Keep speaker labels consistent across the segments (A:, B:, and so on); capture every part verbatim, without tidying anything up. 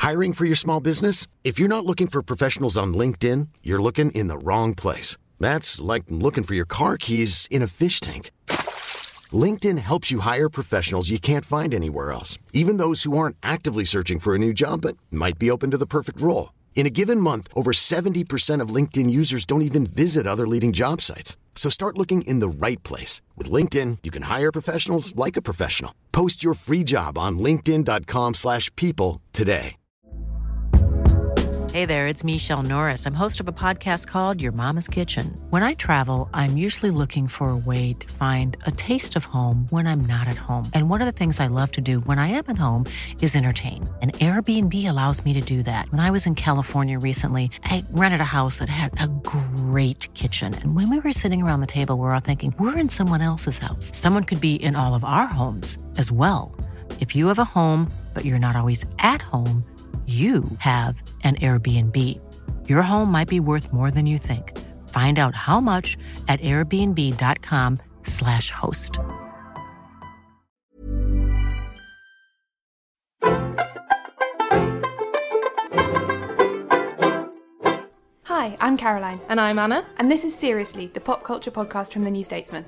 A: Hiring for your small business? If you're not looking for professionals on LinkedIn, you're looking in the wrong place. That's like looking for your car keys in a fish tank. LinkedIn helps you hire professionals you can't find anywhere else, even those who aren't actively searching for a new job but might be open to the perfect role. In a given month, over seventy percent of LinkedIn users don't even visit other leading job sites. So start looking in the right place. With LinkedIn, you can hire professionals like a professional. Post your free job on linkedin.com slash people today.
B: Hey there, it's Michelle Norris. I'm host of a podcast called Your Mama's Kitchen. When I travel, I'm usually looking for a way to find a taste of home when I'm not at home. And one of the things I love to do when I am at home is entertain. And Airbnb allows me to do that. When I was in California recently, I rented a house that had a great kitchen. And when we were sitting around the table, we were all thinking, we're in someone else's house. Someone could be in all of our homes as well. If you have a home, but you're not always at home, you have an Airbnb. Your home might be worth more than you think. Find out how much at airbnb.com slash host.
C: Hi, I'm Caroline.
D: And I'm Anna.
C: And this is Seriously, the pop culture podcast from The New Statesman.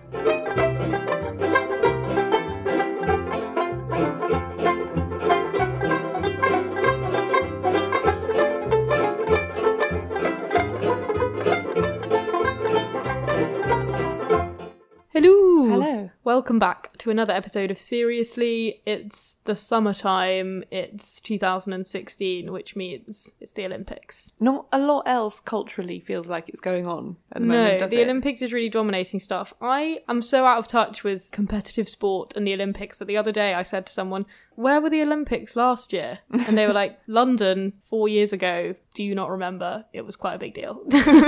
D: Hello.
C: Hello.
D: Welcome back to another episode of Seriously. It's the summertime. It's two thousand sixteen, which means it's the Olympics.
C: Not a lot else culturally feels like it's going on at the
D: no,
C: moment, does
D: the
C: it?
D: Olympics is really dominating stuff. I am so out of touch with competitive sport and the Olympics that the other day I said to someone, where were the Olympics last year? And they were like, London, four years ago. Do you not remember? It was quite a big deal.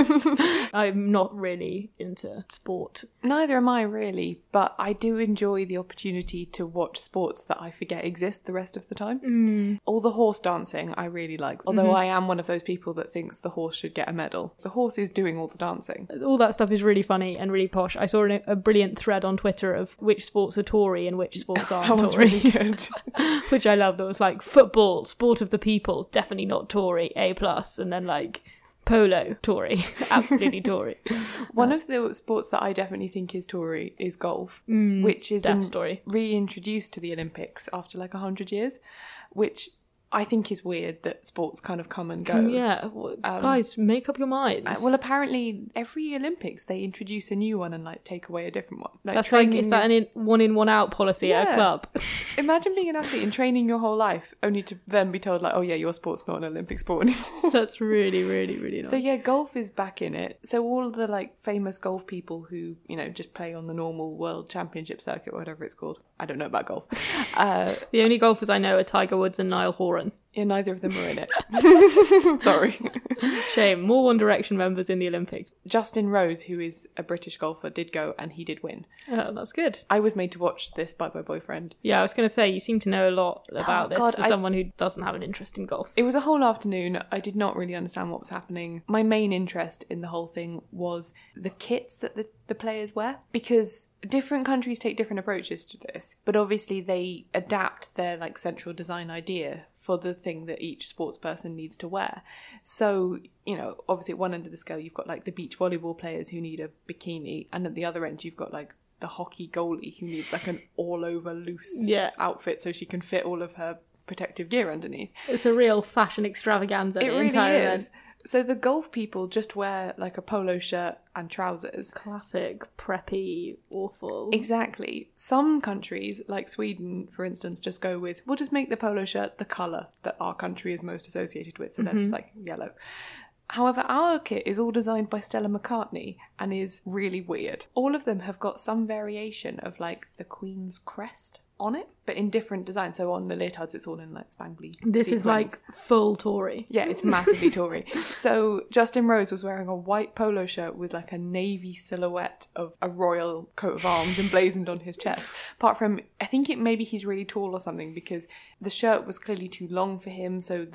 D: I'm not really into sport.
C: Neither am I really, but I do enjoy the opportunity to watch sports that I forget exist the rest of the time.
D: Mm.
C: All the horse dancing I really like, although
D: Mm-hmm.
C: I am one of those people that thinks the horse should get a medal. The horse is doing all the dancing.
D: All that stuff is really funny and really posh. I saw a, a brilliant thread on Twitter of which sports are Tory and which sports aren't
C: That was
D: Tory.
C: really good.
D: Which I love. That was like football, sport of the people, definitely not Tory, A plus, and then like polo, Tory, absolutely Tory.
C: One of the sports that I definitely think is Tory is golf,
D: Mm,
C: which has
D: deaf
C: been
D: story.
C: reintroduced to the Olympics after like a hundred years, which I think is weird that sports kind of come and go.
D: Yeah, well,
C: Um,
D: guys, make up your minds.
C: Uh, well, apparently every Olympics they introduce a new one and like take away a different one. Like
D: That's like,
C: training
D: is that an in, one in, one out policy at a
C: Yeah.
D: club?
C: Imagine being an athlete and training your whole life only to then be told like, oh yeah, your sport's not an Olympic sport anymore.
D: That's really, really, really nice.
C: So yeah, golf is back in it. So all the like famous golf people who, you know, just play on the normal world championship circuit or whatever it's called. I don't know about golf. Uh,
D: The only golfers I know are Tiger Woods and Niall Horan.
C: yeah, neither of them are in it. Sorry.
D: Shame. More One Direction members in the Olympics.
C: Justin Rose, who is a British golfer, did go and he did win.
D: Oh, that's good.
C: I was made to watch this by my boyfriend.
D: Yeah, I was going to say, you seem to know a lot about
C: Oh,
D: this
C: God,
D: for
C: I-
D: someone who doesn't have an interest in golf.
C: It was a whole afternoon. I did not really understand what was happening. My main interest in the whole thing was the kits that the, the players wear, because different countries take different approaches to this, but obviously they adapt their like central design idea for the thing that each sports person needs to wear. So, you know, obviously at one end of the scale you've got like the beach volleyball players who need a bikini, and at the other end you've got like the hockey goalie who needs like an all over loose
D: Yeah.
C: outfit so she can fit all of her protective gear underneath.
D: It's a real fashion extravaganza.
C: It
D: the
C: really
D: entire
C: is.
D: event.
C: So the golf people just wear like a polo shirt and trousers.
D: Classic, preppy, awful.
C: Exactly. Some countries, like Sweden, for instance, just go with, we'll just make the polo shirt the colour that our country is most associated with. So that's just like yellow. However, our kit is all designed by Stella McCartney and is really weird. All of them have got some variation of like the Queen's crest on it, but in different designs. So on the leotards, it's all in like spangly
D: This is like
C: sequins.
D: full Tory.
C: Yeah, it's massively Tory. So Justin Rose was wearing a white polo shirt with like a navy silhouette of a royal coat of arms emblazoned on his chest. Apart from, I think it maybe he's really tall or something, because the shirt was clearly too long for him, so the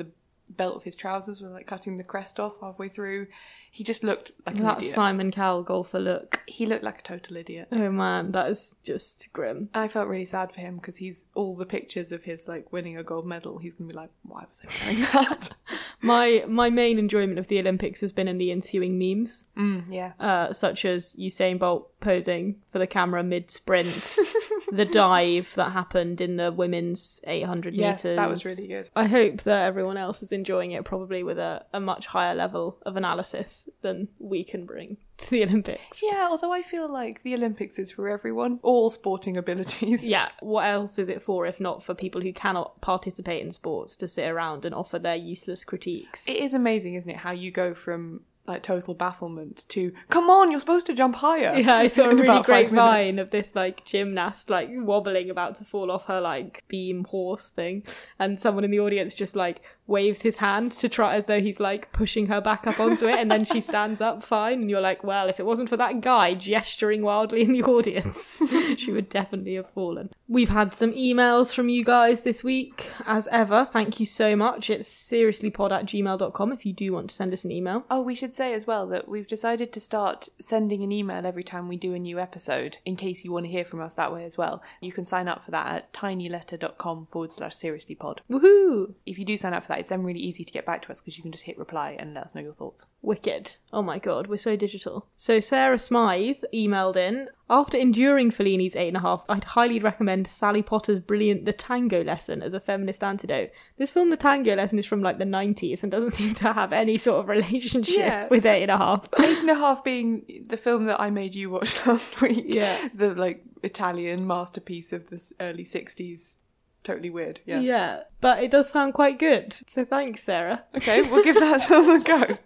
C: belt of his trousers was like cutting the crest off halfway through. He just looked like an
D: That
C: idiot.
D: Simon Cowell golfer look.
C: He looked like a total idiot.
D: Oh man, that is just grim.
C: I felt really sad for him because he's all the pictures of his like winning a gold medal. He's gonna be like, why was I wearing that?
D: My my main enjoyment of the Olympics has been in the ensuing memes,
C: mm, yeah.
D: uh, such as Usain Bolt posing for the camera mid-sprint, the dive that happened in the women's eight hundred
C: Yes,
D: metres.
C: that was really good.
D: I hope that everyone else is enjoying it, probably with a, a much higher level of analysis than we can bring to the Olympics.
C: Yeah, although I feel like the Olympics is for everyone, all sporting abilities.
D: Yeah, what else is it for if not for people who cannot participate in sports to sit around and offer their useless critiques?
C: It is amazing, isn't it, how you go from like total bafflement to, come on, you're supposed to jump higher.
D: Yeah, I saw a
C: in
D: really
C: about
D: great
C: five minutes.
D: vine of this like gymnast like wobbling about to fall off her like beam horse thing, and someone in the audience just like waves his hand to try as though he's like pushing her back up onto it, and then she stands up fine, and you're like, well, if it wasn't for that guy gesturing wildly in the audience, she would definitely have fallen. We've had some emails from you guys this week, as ever. Thank you so much. It's seriouslypod at gmail dot com if you do want to send us an email.
C: Oh, we should say as well that we've decided to start sending an email every time we do a new episode, in case you want to hear from us that way as well. You can sign up for that at tinyletter.com forward slash seriouslypod.
D: Woohoo!
C: If you do sign up for that, it's then really easy to get back to us because you can just hit reply and let us know your thoughts.
D: Wicked. Oh my god, we're so digital. So Sarah Smythe emailed in, after enduring Fellini's Eight and a Half, I'd highly recommend Sally Potter's brilliant The Tango Lesson as a feminist antidote. This film, The Tango Lesson, is from like the nineties and doesn't seem to have any sort of relationship
C: Yeah,
D: with
C: so-
D: Eight and a Half.
C: Eight and a Half being the film that I made you watch last week.
D: Yeah.
C: The like Italian masterpiece of the early sixties. Totally weird. Yeah.
D: Yeah, but it does sound quite good. So thanks, Sarah.
C: Okay, we'll give that a go.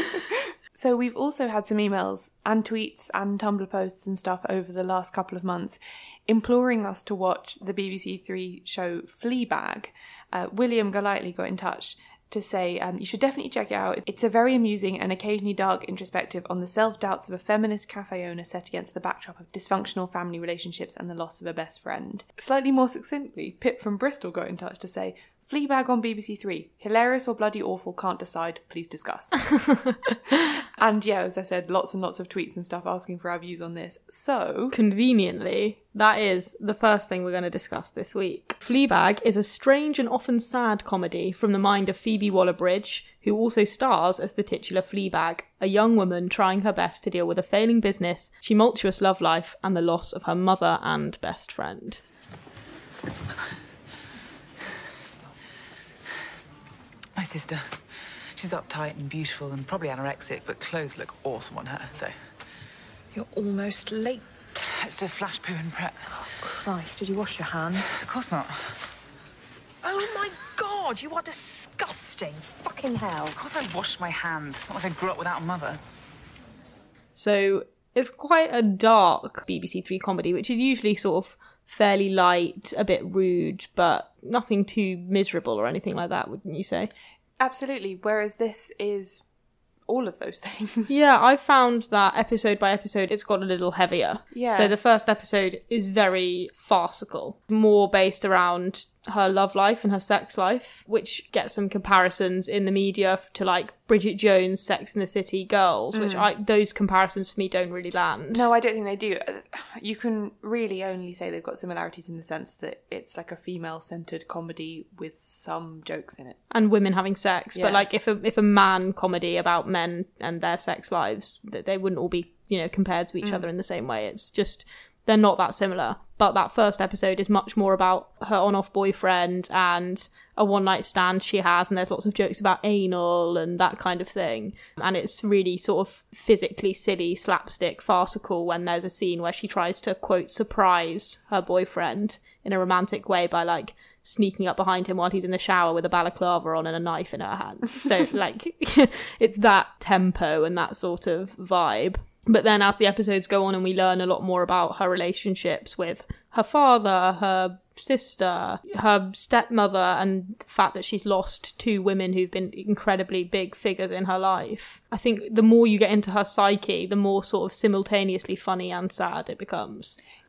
C: So we've also had some emails and tweets and Tumblr posts and stuff over the last couple of months imploring us to watch the B B C Three show Fleabag. Uh, William Golightly got in touch to say um, you should definitely check it out. It's a very amusing and occasionally dark introspective on the self-doubts of a feminist cafe owner set against the backdrop of dysfunctional family relationships and the loss of a best friend. Slightly more succinctly, Pip from Bristol got in touch to say, Fleabag on B B C Three. Hilarious or bloody awful, can't decide. Please discuss. And yeah, as I said, lots and lots of tweets and stuff asking for our views on this. So,
D: Conveniently, that is the first thing we're going to discuss this week. Fleabag is a strange and often sad comedy from the mind of Phoebe Waller-Bridge, who also stars as the titular Fleabag, a young woman trying her best to deal with a failing business, tumultuous love life, and the loss of her mother and best friend.
E: My sister. She's uptight and beautiful and probably anorexic, but clothes look awesome on her, so...
F: You're almost late.
E: Let's do a flash poo and prep.
F: Christ, did you wash your hands?
E: Of course not.
F: Oh my God, you are disgusting. Fucking hell.
E: Of course I washed my hands. It's not like I grew up without a mother.
D: So it's quite a dark B B C Three comedy, which is usually sort of fairly light, a bit rude, but nothing too miserable or anything like that, wouldn't you say?
C: absolutely. Whereas this is all of those things.
D: Yeah, I found that episode by episode, it's got a little heavier.
C: Yeah.
D: So the first episode is very farcical, more based around her love life and her sex life, which gets some comparisons in the media to like Bridget Jones' Sex and the City girls, which I those comparisons for me don't really land.
C: No, I don't think they do. You can really only say they've got similarities in the sense that it's like a female-centered comedy with some jokes in it.
D: And women having sex,
C: Yeah.
D: but like if a if a man comedy about men and their sex lives, that they wouldn't all be, you know, compared to each other in the same way. It's just they're not that similar. But that first episode is much more about her on-off boyfriend and a one-night stand she has, and there's lots of jokes about anal and that kind of thing. And it's really sort of physically silly, slapstick, farcical when there's a scene where she tries to, quote, surprise her boyfriend in a romantic way by, like, sneaking up behind him while he's in the shower with a balaclava on and a knife in her hand. So, like, it's that tempo and that sort of vibe. But then as the episodes go on and we learn a lot more about her relationships with her father, her sister, her stepmother, and the fact that she's lost two women who've been incredibly big figures in her life, I think the more you get into her psyche, the more sort of simultaneously funny and sad it becomes.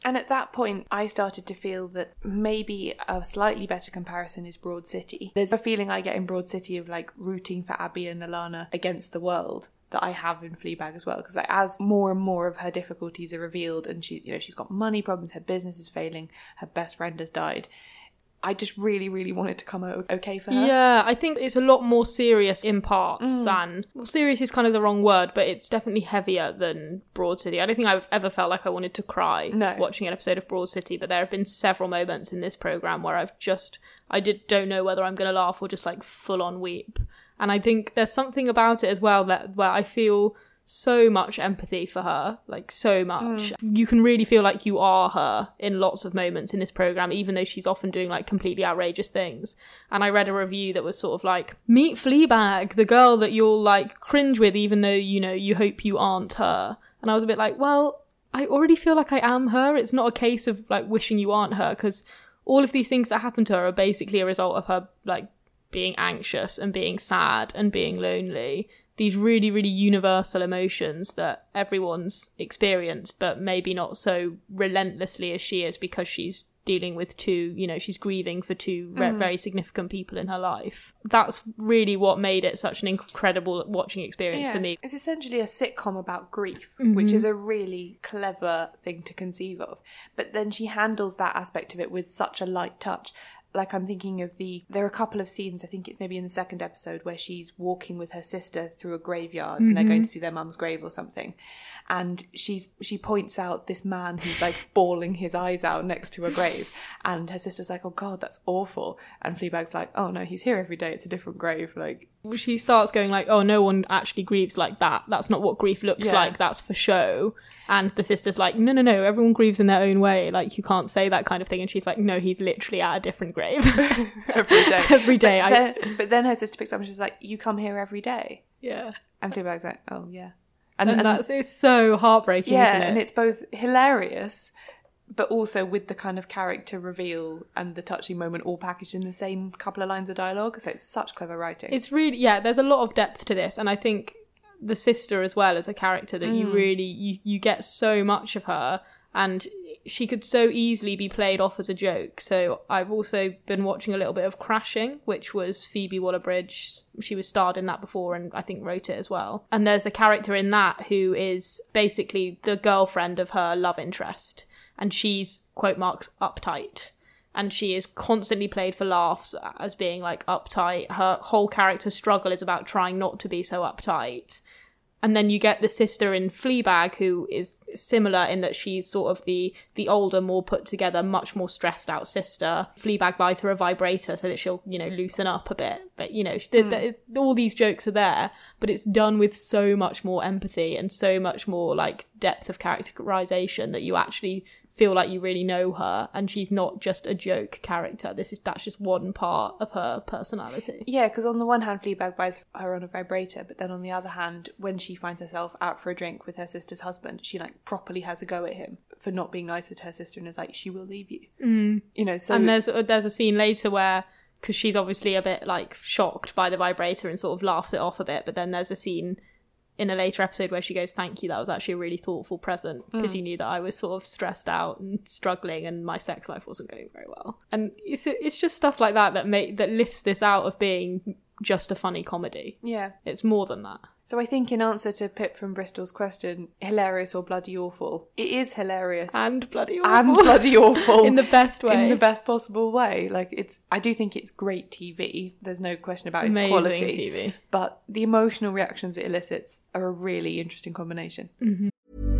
C: And at that point, I started to feel that maybe a slightly better comparison is Broad City. There's a feeling I get in Broad City of like rooting for Abby and Alana against the world that I have in Fleabag as well. Because like, as more and more of her difficulties are revealed, and she, you know, she's got money problems, her business is failing, her best friend has died, I just really, really want it to come out okay for her.
D: Yeah, I think it's a lot more serious in parts mm. than... Well, serious is kind of the wrong word, but it's definitely heavier than Broad City. I don't think I've ever felt like I wanted to cry
C: no.
D: watching an episode of Broad City, but there have been several moments in this programme where I've just... I did, don't know whether I'm going to laugh or just like full on weep. And I think there's something about it as well that where I feel so much empathy for her, like so much. Mm. You can really feel like you are her in lots of moments in this programme, even though she's often doing like completely outrageous things. And I read a review that was sort of like, meet Fleabag, the girl that you'll like cringe with even though, you know, you hope you aren't her. And I was a bit like, well, I already feel like I am her. It's not a case of like wishing you aren't her, because all of these things that happen to her are basically a result of her like being anxious and being sad and being lonely. These really, really universal emotions that everyone's experienced, but maybe not so relentlessly as she is, because she's dealing with two, you know, she's grieving for two re- mm. very significant people in her life. That's really what made it such an incredible watching experience
C: yeah.
D: for me.
C: It's essentially a sitcom about grief,
D: mm-hmm.
C: which is a really clever thing to conceive of. But then she handles that aspect of it with such a light touch. Like, I'm thinking of the... There are a couple of scenes, I think it's maybe in the second episode, where she's walking with her sister through a graveyard mm-hmm. and they're going to see their mum's grave or something. And she's she points out this man who's, like, bawling his eyes out next to a grave. And her sister's like, oh, God, that's awful. And Fleabag's like, oh, no, he's here every day. It's a different grave. Like...
D: She starts going like, oh, no one actually grieves like that. That's not what grief looks yeah. like. That's for show. And the sister's like, no, no, no, everyone grieves in their own way. Like, you can't say that kind of thing. And she's like, no, he's literally at a different grave.
C: every day.
D: every day.
C: But,
D: I...
C: then, but then her sister picks up and she's like, you come here every day?
D: Yeah.
C: And Fleabag's like, oh, yeah.
D: And, and, and that's it's so heartbreaking,
C: yeah,
D: isn't it?
C: And it's both hilarious, but also with the kind of character reveal and the touching moment all packaged in the same couple of lines of dialogue. So it's such clever writing.
D: It's really, yeah, there's a lot of depth to this. And I think the sister as well as a character that mm. you really, you, you get so much of her, and she could so easily be played off as a joke. So I've also been watching a little bit of Crashing, which was Phoebe Waller-Bridge. She was starred in that before and I think wrote it as well. And there's a character in that who is basically the girlfriend of her love interest. And she's, quote marks, uptight. And she is constantly played for laughs as being like uptight. Her whole character struggle is about trying not to be so uptight. And then you get the sister in Fleabag, who is similar in that she's sort of the the older, more put together, much more stressed out sister. Fleabag buys her a vibrator so that she'll, you know, loosen up a bit. But, you know, she, mm. the, the, all these jokes are there, but it's done with so much more empathy and so much more like depth of characterization that you actually feel like you really know her, and she's not just a joke character. This is that's just one part of her personality.
C: Yeah, because on the one hand, Fleabag buys her on a vibrator, but then on the other hand, when she finds herself out for a drink with her sister's husband, she like properly has a go at him for not being nicer to her sister, and is like, she will leave you.
D: Mm.
C: You know, so
D: and there's there's a scene later where, because she's obviously a bit like shocked by the vibrator and sort of laughs it off a bit, but then there's a scene in a later episode where she goes, thank you, that was actually a really thoughtful present, because mm. you knew that I was sort of stressed out and struggling and my sex life wasn't going very well. And it's it's just stuff like that that make that lifts this out of being just a funny comedy.
C: Yeah.
D: It's more than that.
C: So I think in answer to Pip from Bristol's question, hilarious or bloody awful, it is hilarious.
D: And bloody awful.
C: And bloody awful.
D: In the best way.
C: In the best possible way. Like, it's, I do think it's great T V. There's no question about its
D: Amazing
C: quality.
D: T V.
C: But the emotional reactions it elicits are a really interesting combination.
D: Mm-hmm.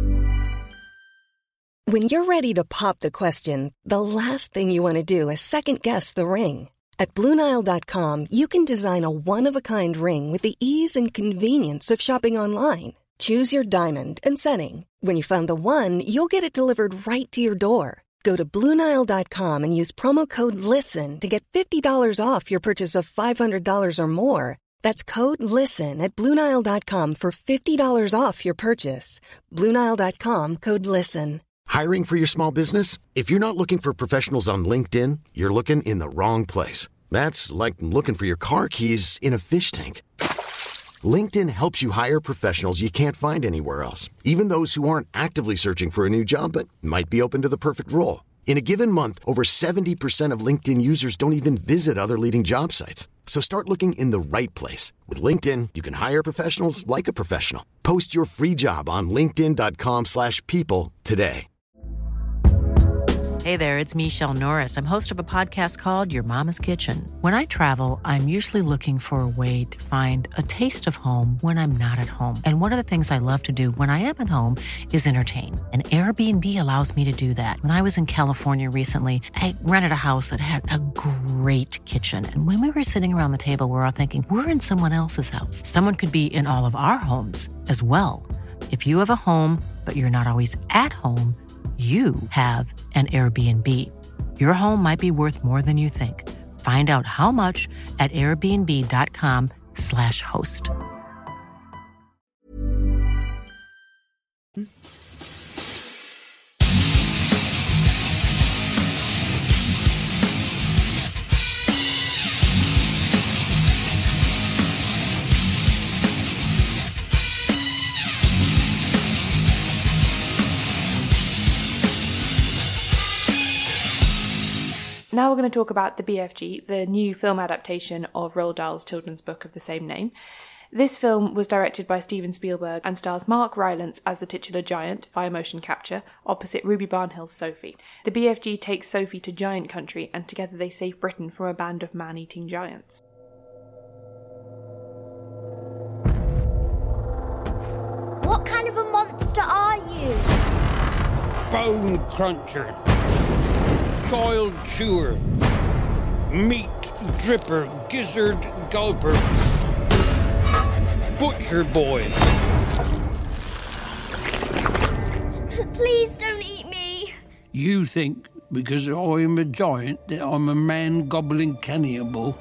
G: When you're ready to pop the question, the last thing you want to do is second guess the ring. At Blue Nile dot com, you can design a one-of-a-kind ring with the ease and convenience of shopping online. Choose your diamond and setting. When you find the one, you'll get it delivered right to your door. Go to Blue Nile dot com and use promo code LISTEN to get fifty dollars off your purchase of five hundred dollars or more. That's code LISTEN at Blue Nile dot com for fifty dollars off your purchase. Blue Nile dot com, code LISTEN.
A: Hiring for your small business? If you're not looking for professionals on LinkedIn, you're looking in the wrong place. That's like looking for your car keys in a fish tank. LinkedIn helps you hire professionals you can't find anywhere else, even those who aren't actively searching for a new job but might be open to the perfect role. In a given month, over seventy percent of LinkedIn users don't even visit other leading job sites. So start looking in the right place. With LinkedIn, you can hire professionals like a professional. Post your free job on linkedin.com slash people today.
B: Hey there, it's Michelle Norris. I'm host of a podcast called Your Mama's Kitchen. When I travel, I'm usually looking for a way to find a taste of home when I'm not at home. And one of the things I love to do when I am at home is entertain. And Airbnb allows me to do that. When I was in California recently, I rented a house that had a great kitchen. And when we were sitting around the table, we were all thinking, we're in someone else's house. Someone could be in all of our homes as well. If you have a home, but you're not always at home, you have an Airbnb. Your home might be worth more than you think. Find out how much at airbnb.com slash host.
C: Now we're going to talk about the B F G, the new film adaptation of Roald Dahl's children's book of the same name. This film was directed by Steven Spielberg and stars Mark Rylance as the titular giant via motion capture, opposite Ruby Barnhill's Sophie. The B F G takes Sophie to giant country, and together they save Britain from a band of man-eating giants.
H: What kind of a monster are you?
I: Bone cruncher. Child chewer, meat dripper, gizzard gulper, butcher boy.
H: Please don't eat me.
I: You think because I'm a giant that I'm a man gobbling cannibal?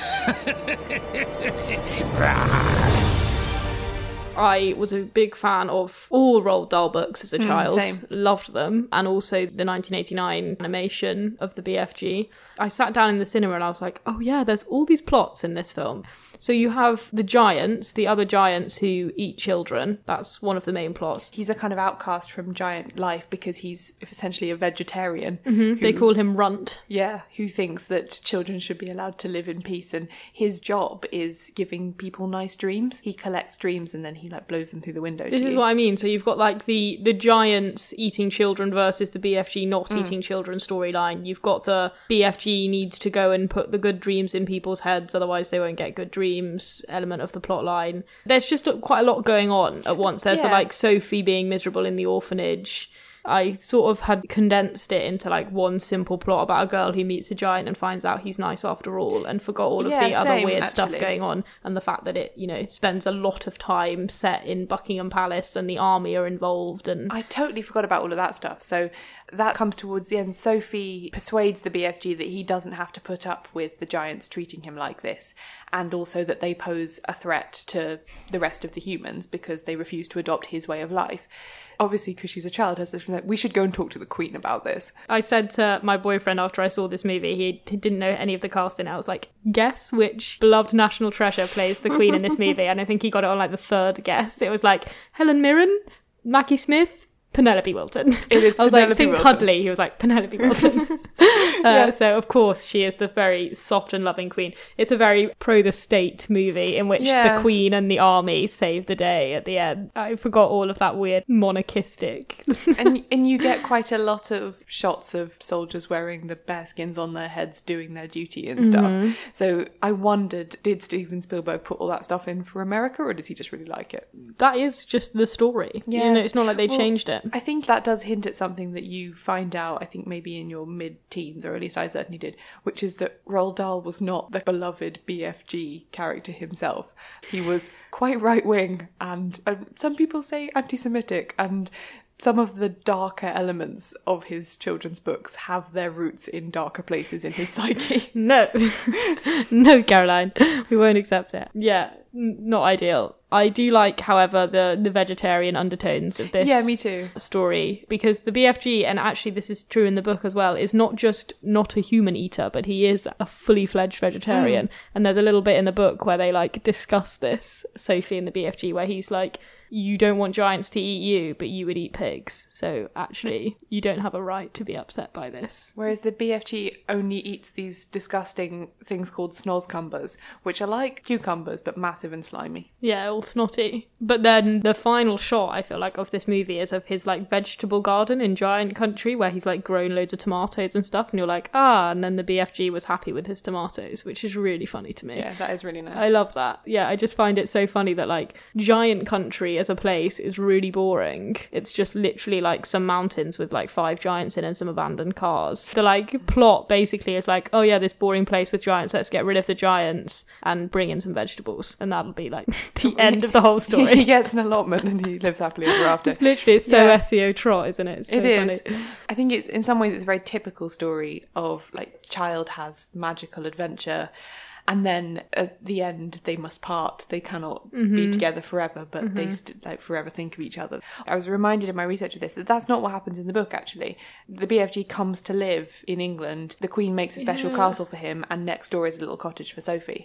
D: I was a big fan of all Roald Dahl books as a
C: Mm,
D: child.
C: same.
D: Loved them. And also the nineteen eighty-nine animation of the B F G. I sat down in the cinema and I was like, oh yeah, there's all these plots in this film. So you have the giants, the other giants who eat children. That's one of the main plots.
C: He's a kind of outcast from giant life because he's essentially a vegetarian.
D: Mm-hmm.
C: who-
D: They call him Runt.
C: Yeah, who thinks that children should be allowed to live in peace, and his job is giving people nice dreams. He collects dreams and then he like blows them through the window.
D: This
C: to
D: is
C: you.
D: what I mean. So you've got like the the giants eating children versus the B F G not
C: Mm.
D: eating children storyline. You've got the B F G needs to go and put the good dreams in people's heads, otherwise they won't get good dreams element of the plot line. There's just quite a lot going on at once. There's the
C: Yeah.
D: like Sophie being miserable in the orphanage. I sort of had condensed it into like one simple plot about a girl who meets a giant and finds out he's nice after all, and forgot all
C: Yeah,
D: of the other
C: same,
D: weird stuff
C: actually.
D: going on, and the fact that it, you know, spends a lot of time set in Buckingham Palace and the army are involved. And
C: I totally forgot about all of that stuff. So that comes towards the end. Sophie persuades the B F G that he doesn't have to put up with the giants treating him like this, and also that they pose a threat to the rest of the humans because they refuse to adopt his way of life. Obviously, because she's a child, has this like, we should go and talk to the Queen about this.
D: I said to my boyfriend after I saw this movie, he, he didn't know any of the cast in it. I was like, guess which beloved national treasure plays the Queen in this movie? And I think he got it on like the third guess. It was like Helen Mirren, Mackie Smith, Penelope Wilton.
C: It is
D: I was
C: Penelope
D: like, think
C: Wilton.
D: cuddly. He was like, Penelope Wilton. uh,
C: Yeah.
D: So, of course, she is the very soft and loving queen. It's a very pro-the-state movie in which
C: Yeah.
D: the queen and the army save the day at the end. I forgot all of that weird monarchistic.
C: and and you get quite a lot of shots of soldiers wearing the bearskins on their heads doing their duty and stuff.
D: Mhm.
C: So I wondered, did Steven Spielberg put all that stuff in for America, or does he just really like it?
D: That is just the story.
C: Yeah.
D: You know, it's not like they
C: Well,
D: changed it.
C: I think that does hint at something that you find out, I think maybe in your mid-teens, or at least I certainly did, which is that Roald Dahl was not the beloved B F G character himself. He was quite right-wing and, um, some people say anti-Semitic, and some of the darker elements of his children's books have their roots in darker places in his psyche.
D: No. No, Caroline. We won't accept it. Yeah, n- not ideal. I do like, however, the, the vegetarian undertones of this
C: Yeah, me too.
D: story, because the B F G, and actually this is true in the book as well, is not just not a human eater, but he is a fully fledged vegetarian. Mm. And there's a little bit in the book where they like discuss this, Sophie and the B F G, where he's like, you don't want giants to eat you, but you would eat pigs. So actually, you don't have a right to be upset by this.
C: Whereas the B F G only eats these disgusting things called snozcumbers, which are like cucumbers, but massive and slimy.
D: Yeah, all snotty. But then the final shot, I feel like, of this movie is of his like vegetable garden in Giant Country, where he's like grown loads of tomatoes and stuff. And you're like, ah, and then the B F G was happy with his tomatoes, which is really funny to me.
C: Yeah, that is really nice.
D: I love that. Yeah, I just find it so funny that like Giant Country as a place is really boring. It's just literally like some mountains with like five giants in and some abandoned cars. The like plot basically is like, oh yeah, this boring place with giants, let's get rid of the giants and bring in some vegetables, and that'll be like the end of the whole story.
C: He gets an allotment and he lives happily ever after.
D: It's literally it's so yeah. S E O trot, isn't it? It's so
C: it is.
D: Funny.
C: I think it's in some ways it's a very typical story of like child has magical adventure, and then at the end they must part. They cannot mm-hmm. be together forever, but mm-hmm. they st- like forever think of each other. I was reminded in my research of this that that's not what happens in the book, actually. The B F G comes to live in England. The Queen makes a special yeah. castle for him, and next door is a little cottage for Sophie.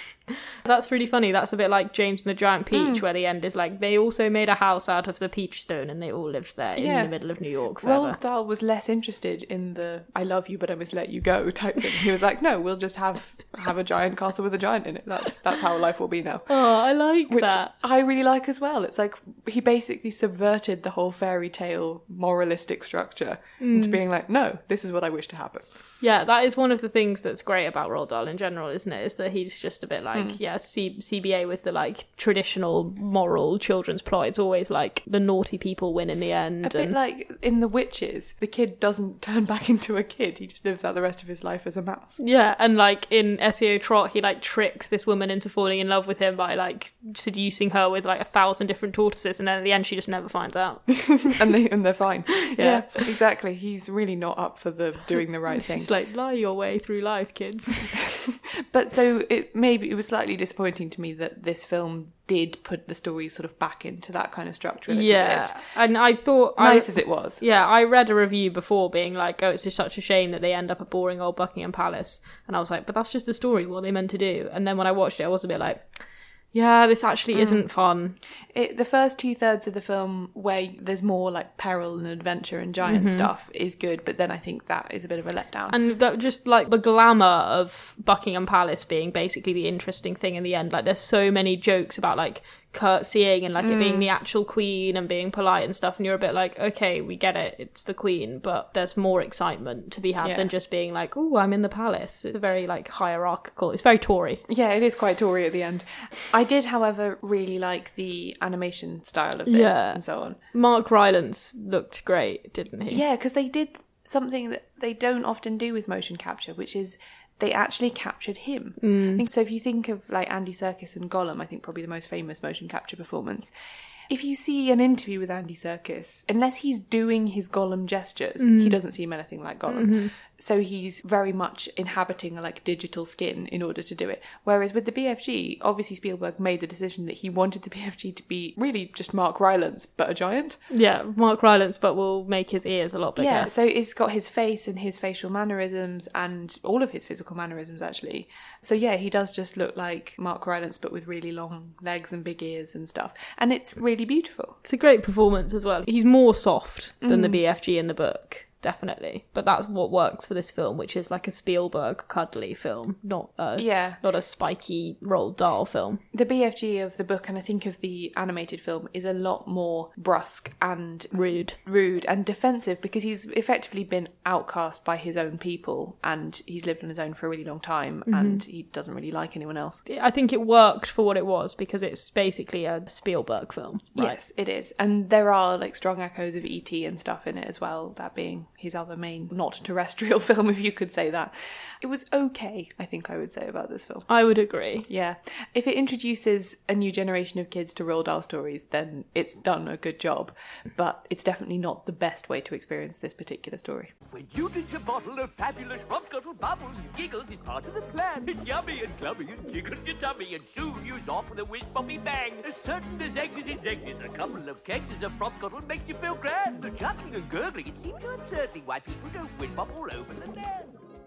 D: That's really funny. That's a bit like James and the Giant Peach,
C: mm.
D: where the end is like, they also made a house out of the peach stone and they all lived there
C: yeah.
D: in the middle of New York forever.
C: Roald Dahl was less interested in the I love you but I must let you go type thing. He was like, no, we'll just have have a giant castle with a giant in it. That's that's how life will be now.
D: Oh, I like
C: Which
D: that.
C: I really like as well. It's like he basically subverted the whole fairy tale moralistic structure mm. into being like, no, this is what I wish to happen.
D: Yeah, that is one of the things that's great about Roald Dahl in general, isn't it? Is that he's just a bit like, mm. yeah, C- CBA with the like traditional moral children's plot. It's always like the naughty people win in the end.
C: A bit
D: and...
C: like in The Witches, the kid doesn't turn back into a kid. He just lives out the rest of his life as a mouse.
D: Yeah, and like in S E O Trot, he like tricks this woman into falling in love with him by like seducing her with like a thousand different tortoises, and then at the end she just never finds out.
C: and they and they're fine. Yeah.
D: yeah,
C: exactly. He's really not up for the doing the right thing.
D: Like, lie your way through life, kids.
C: But so it maybe it was slightly disappointing to me that this film did put the story sort of back into that kind of structure a little
D: yeah.
C: bit.
D: And I thought
C: nice
D: I,
C: as it was.
D: Yeah, I read a review before being like, oh, it's just such a shame that they end up at boring old Buckingham Palace. And I was like, but that's just the story, what they meant to do. And then when I watched it, I was a bit like, yeah, this actually mm. isn't fun.
C: It, the first two thirds of the film where there's more like peril and adventure and giant mm-hmm. stuff is good, but then I think that is a bit of a letdown.
D: And that just like the glamour of Buckingham Palace being basically the interesting thing in the end. Like there's so many jokes about like curtsying and like mm. it being the actual queen and being polite and stuff, and you're a bit like, okay, we get it, it's the queen, but there's more excitement to be had yeah. than just being like, oh, I'm in the palace. It's very like hierarchical. It's very Tory.
C: Yeah, it is quite Tory at the end. I did, however, really like the animation style of this yeah. and so on.
D: Mark Rylance looked great, didn't he?
C: Yeah, because they did something that they don't often do with motion capture, which is they actually captured him.
D: Mm.
C: I think so if you think of like Andy Serkis and Gollum, I think probably the most famous motion capture performance. If you see an interview with Andy Serkis, unless he's doing his Gollum gestures, mm. he doesn't seem anything like Gollum.
D: Mm-hmm.
C: So he's very much inhabiting a like digital skin in order to do it. Whereas with the B F G, obviously Spielberg made the decision that he wanted the B F G to be really just Mark Rylance, but a giant.
D: Yeah, Mark Rylance, but we'll make his ears a lot bigger.
C: Yeah, so it's got his face and his facial mannerisms and all of his physical mannerisms, actually. So yeah, he does just look like Mark Rylance, but with really long legs and big ears and stuff. And it's really beautiful.
D: It's a great performance as well. He's more soft than
C: Mm.
D: the B F G in the book. Definitely, but that's what works for this film, which is like a Spielberg cuddly film, not a
C: yeah,
D: not a spiky Roald Dahl film.
C: The B F G of the book, and I think of the animated film, is a lot more brusque and
D: rude,
C: rude and defensive because he's effectively been outcast by his own people, and he's lived on his own for a really long time, mm-hmm. and he doesn't really like anyone else.
D: I think it worked for what it was because it's basically a Spielberg film. Right?
C: Yes, it is, and there are like strong echoes of E T and stuff in it as well. That being his other main not terrestrial film, if you could say that. It was okay, I think I would say about this film.
D: I would agree.
C: Yeah. If it introduces a new generation of kids to Roald Dahl stories, then it's done a good job. But it's definitely not the best way to experience this particular story.
J: When you drink a bottle of fabulous Frostguttle bubbles and giggles, it's part of the plan. It's yummy and clubby and tickles your tummy, and soon you's off with a whiz boppy bang. As certain as eggs is eggs is a couple of kegs as a Frostguttle makes you feel grand. The chuckling and gurgling, it seems to uncertain why people don't whiz bop all over the land.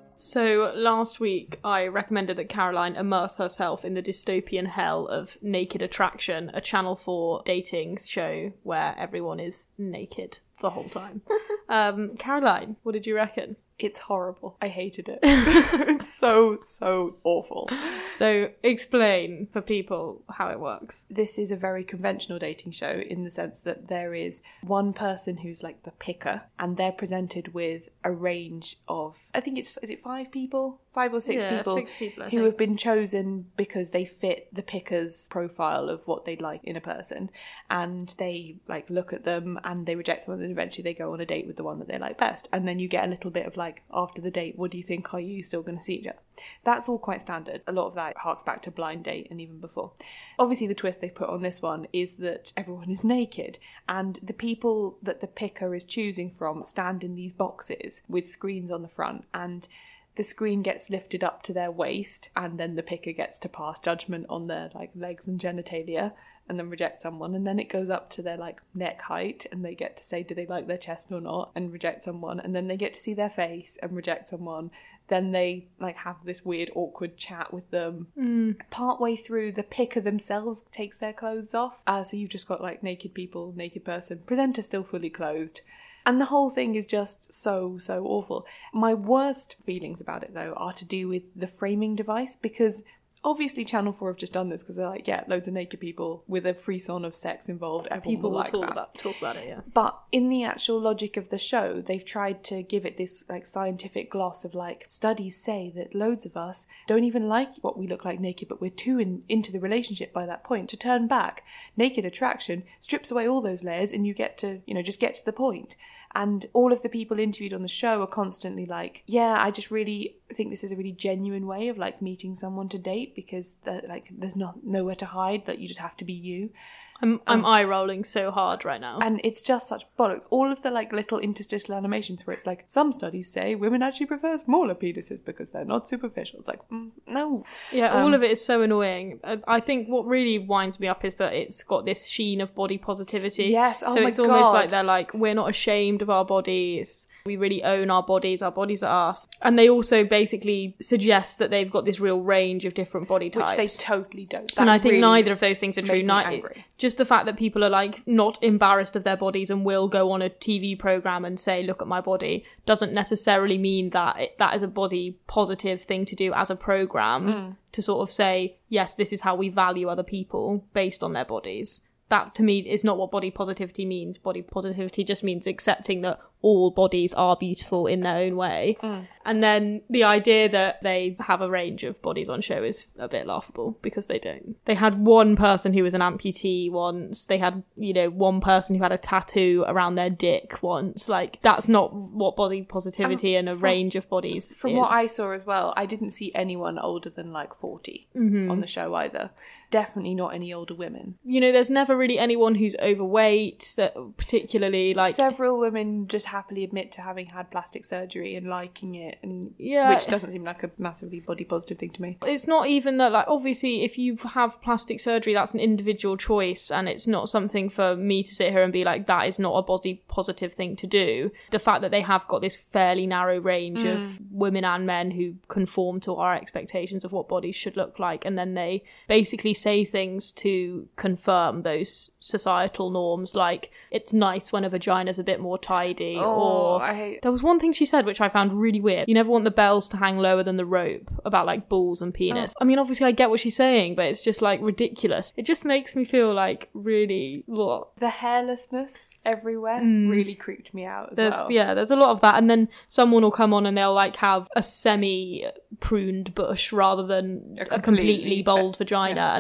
D: So last week I recommended that Caroline immerse herself in the dystopian hell of Naked Attraction, a Channel four dating show where everyone is naked the whole time. um, Caroline, what did you reckon?
C: It's horrible. I hated it. It's so, so awful.
D: So explain for people how it works.
C: This is a very conventional dating show in the sense that there is one person who's like the picker, and they're presented with a range of, I think it's, is it five people? Five or six
D: yeah,
C: people,
D: six people I
C: who
D: think.
C: have been chosen because they fit the picker's profile of what they'd like in a person. And they like look at them and they reject someone, and eventually they go on a date with the one that they like best. And then you get a little bit of like, after the date, what do you think? Are you still going to see each other? That's all quite standard. A lot of that harks back to Blind Date and even before. Obviously, the twist they put on this one is that everyone is naked, and the people that the picker is choosing from stand in these boxes with screens on the front, and the screen gets lifted up to their waist, and then the picker gets to pass judgment on their like legs and genitalia and then reject someone, and then it goes up to their like neck height and they get to say do they like their chest or not and reject someone, and then they get to see their face and reject someone. Then they like have this weird awkward chat with them.
D: Mm.
C: Partway through, the picker themselves takes their clothes off, uh, so you've just got like naked people, naked person, presenter still fully clothed. And the whole thing is just so, so awful. My worst feelings about it, though, are to do with the framing device, because obviously Channel four have just done this because they're like, yeah, loads of naked people with a frisson of sex involved. Everyone
D: People
C: will
D: will
C: like
D: talk
C: that.
D: about talk about it, yeah.
C: But in the actual logic of the show, they've tried to give it this like scientific gloss of like, studies say that loads of us don't even like what we look like naked, but we're too in, into the relationship by that point to turn back. Naked Attraction strips away all those layers and you get to, you know, just get to the point. And all of the people interviewed on the show are constantly like, yeah, I just really think this is a really genuine way of like meeting someone to date, because like there's not nowhere to hide, that you just have to be you.
D: I'm I'm
C: Um,
D: eye rolling so hard right now.
C: And it's just such bollocks. All of the like little interstitial animations where it's like, some studies say women actually prefer smaller penises because they're not superficial. It's like, mm, no.
D: Yeah, all
C: Um,
D: of it is so annoying. I, I think what really winds me up is that it's got this sheen of body positivity.
C: Yes, oh
D: so
C: my
D: it's almost
C: God.
D: like they're like, we're not ashamed of our bodies. We really own our bodies. Our bodies are us. And they also basically suggest that they've got this real range of different body types.
C: Which they totally don't.
D: and
C: That
D: I think
C: really
D: neither of those things are
C: made
D: true.
C: me
D: Ni-
C: angry.
D: Just the fact that people are like not embarrassed of their bodies and will go on a T V program and say, look at my body, doesn't necessarily mean that it, that is a body positive thing to do as a program,
C: Mm.
D: to sort of say, yes, this is how we value other people based on their bodies. That to me is not what body positivity means. Body positivity just means accepting that all bodies are beautiful in their own way.
C: Mm.
D: And then the idea that they have a range of bodies on show is a bit laughable, because they don't. They had one person who was an amputee once. They had, you know, one person who had a tattoo around their dick once. Like, that's not what body positivity
C: Um,
D: and a
C: from-
D: range of bodies
C: From
D: is.
C: what I saw as well, I didn't see anyone older than like forty
D: Mhm.
C: on the show either. Definitely not any older women.
D: You know, there's never really anyone who's overweight, that particularly, like...
C: Several women just happily admit to having had plastic surgery and liking it, and
D: Yeah.
C: which doesn't seem like a massively body positive thing to me.
D: It's not even that, like, obviously, if you have plastic surgery, that's an individual choice, and it's not something for me to sit here and be like, that is not a body positive thing to do. The fact that they have got this fairly narrow range
C: Mm.
D: of women and men who conform to our expectations of what bodies should look like, and then they basically say things to confirm those societal norms, like, it's nice when a vagina's a bit more tidy,
C: Oh,
D: or...
C: I hate-
D: There was one thing she said which I found really weird. You never want the bells to hang lower than the rope, about like balls and penis.
C: Oh.
D: I mean, obviously I get what she's saying, but it's just like ridiculous. It just makes me feel like really what?
C: The hairlessness everywhere
D: Mm.
C: really creeped me out as
D: There's
C: well.
D: yeah, there's a lot of that, and then someone will come on and they'll like have a semi pruned bush rather than
C: A
D: a completely,
C: completely-
D: bold vagina,
C: yeah.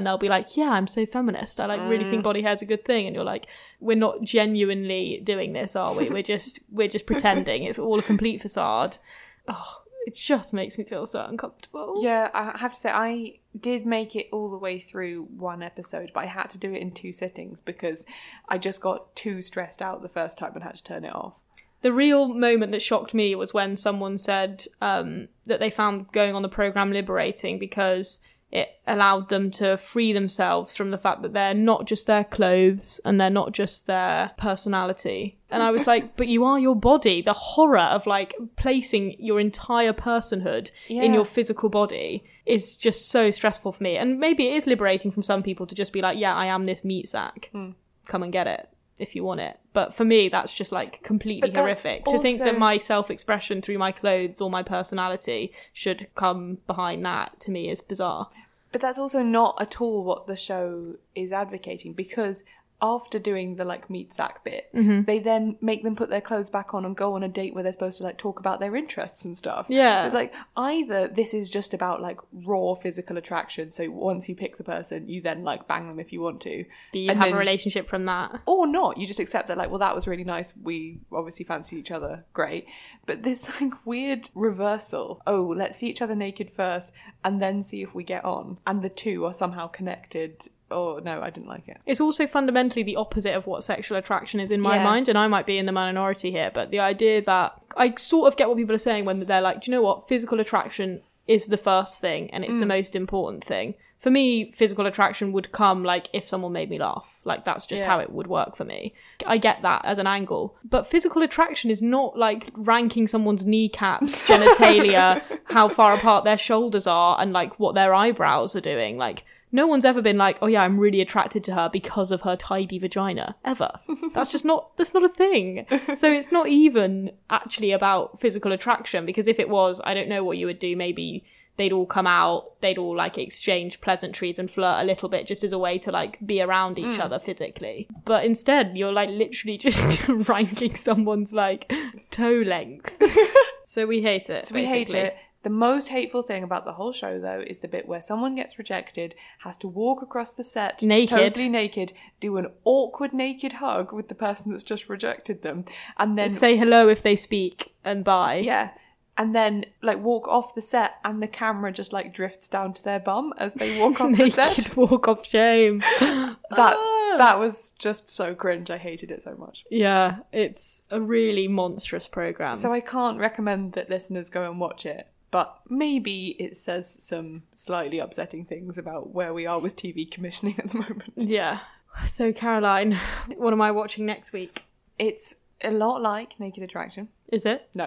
D: and they'll be like, yeah, I'm so feminist. I like really think body hair's a good thing. And you're like, we're not genuinely doing this, are we? We're just we're just pretending. It's all a complete facade. Oh, it just makes me feel so uncomfortable.
C: Yeah, I have to say, I did make it all the way through one episode, but I had to do it in two sittings because I just got too stressed out the first time and had to turn it off.
D: The real moment that shocked me was when someone said um, that they found going on the programme liberating because it allowed them to free themselves from the fact that they're not just their clothes and they're not just their personality. And I was like, but you are your body. The horror of like placing your entire personhood yeah. in your physical body is just so stressful for me. And maybe it is liberating from some people to just be like, yeah, I am this meat sack. Mm. Come and get it if you want it. But for me, that's just like completely horrific. Also... To think that my self-expression through my clothes or my personality should come behind that, to me, is bizarre.
C: But that's also not at all what the show is advocating, because after doing the like meat sack bit, mm-hmm. they then make them put their clothes back on and go on a date where they're supposed to like talk about their interests and stuff.
D: Yeah.
C: It's like, either this is just about like raw physical attraction, so once you pick the person, you then like bang them if you want to.
D: But you
C: and
D: have
C: then,
D: a relationship from that.
C: Or not. You just accept that like, well, that was really nice. We obviously fancy each other. Great. But this like weird reversal. Oh, let's see each other naked first and then see if we get on. And the two are somehow connected. Oh, no, I didn't like it.
D: It's also fundamentally the opposite of what sexual attraction is in my yeah. mind, and I might be in the minority here, but the idea that I sort of get what people are saying when they're like, do you know what? Physical attraction is the first thing, and it's mm. the most important thing. For me, physical attraction would come, like, if someone made me laugh. Like, that's just yeah. how it would work for me. I get that as an angle. But physical attraction is not, like, ranking someone's kneecaps, genitalia, how far apart their shoulders are, and, like, what their eyebrows are doing. Like, no one's ever been like, oh yeah, I'm really attracted to her because of her tidy vagina. Ever. That's just not, that's not a thing. So it's not even actually about physical attraction, because if it was, I don't know what you would do. Maybe they'd all come out, they'd all like exchange pleasantries and flirt a little bit just as a way to like be around each mm. other physically. But instead, you're like literally just ranking someone's like toe length. So we hate it.
C: So we
D: basically.
C: hate it. The most hateful thing about the whole show, though, is the bit where someone gets rejected, has to walk across the set,
D: naked.
C: totally naked, do an awkward naked hug with the person that's just rejected them, and then
D: say hello if they speak and bye.
C: Yeah. And then, like, walk off the set, and the camera just, like, drifts down to their bum as they walk off the set.
D: Walk of shame.
C: that that was just so cringe. I hated it so much.
D: Yeah, it's a really monstrous programme.
C: So I can't recommend that listeners go and watch it. But maybe it says some slightly upsetting things about where we are with T V commissioning at the moment.
D: Yeah. So, Caroline, what am I watching next week?
C: It's a lot like Naked Attraction.
D: Is it?
C: No.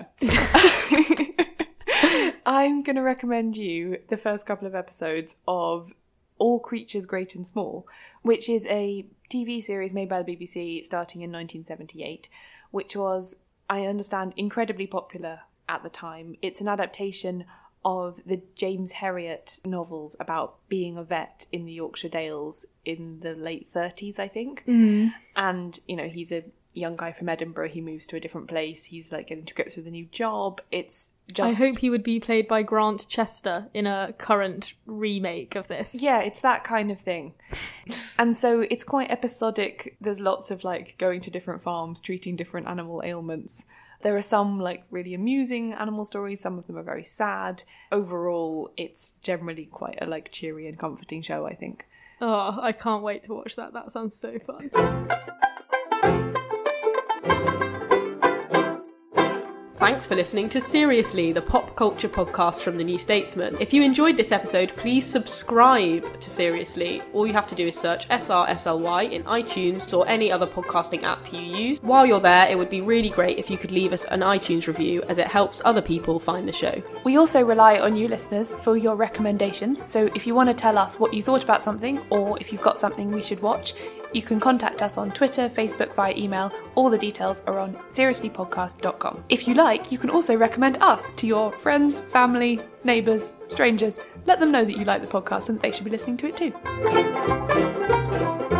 C: I'm going to recommend you the first couple of episodes of All Creatures Great and Small, which is a T V series made by the B B C starting in nineteen seventy-eight, which was, I understand, incredibly popular at the time. It's an adaptation of the James Herriot novels about being a vet in the Yorkshire Dales in the late thirties, I think.
D: Mm.
C: And, you know, he's a young guy from Edinburgh. He moves to a different place. He's, like, getting to grips with a new job. It's just...
D: I hope he would be played by Grant Chester in a current remake of this.
C: Yeah, it's that kind of thing. And so it's quite episodic. There's lots of, like, going to different farms, treating different animal ailments. There are some, like, really amusing animal stories. Some of them are very sad. Overall, it's generally quite a, like, cheery and comforting show, I think.
D: Oh, I can't wait to watch that. That sounds so fun. Thanks for listening to Seriously, the pop culture podcast from The New Statesman. If you enjoyed this episode, please subscribe to Seriously. All you have to do is search S R S L Y in iTunes or any other podcasting app you use. While you're there, it would be really great if you could leave us an iTunes review, as it helps other people find the show.
C: We also rely on you listeners for your recommendations, so if you want to tell us what you thought about something, or if you've got something we should watch, you can contact us on Twitter, Facebook, via email. All the details are on seriously podcast dot com. If you like, you can also recommend us to your friends, family, neighbours, strangers. Let them know that you like the podcast and that they should be listening to it too.